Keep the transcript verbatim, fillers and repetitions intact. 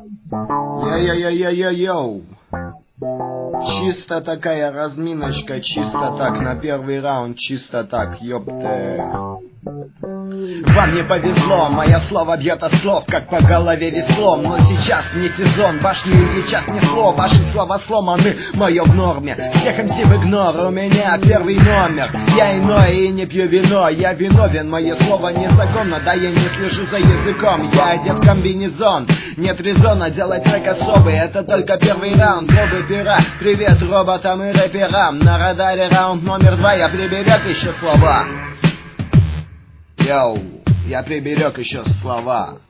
Йо-йо-йо-йо-йо-йо. Чисто такая разминочка, чисто так, на первый раунд, чисто так, ёпты. Вам не повезло, мое слово бьет от слов, как по голове веслом. Но сейчас не сезон, башни или час не слов. Ваши слова сломаны, мое в норме. Всех эм си в игнор, у меня первый номер. Я иной и не пью вино, я виновен. Мое слово незаконно, да я не слежу за языком. Я одет в комбинезон, нет резона делать трек особый. Это только первый раунд, пробы пера. Привет роботам и рэперам. На радаре раунд номер два, я приберег еще слова. Йоу, я приберег еще слова.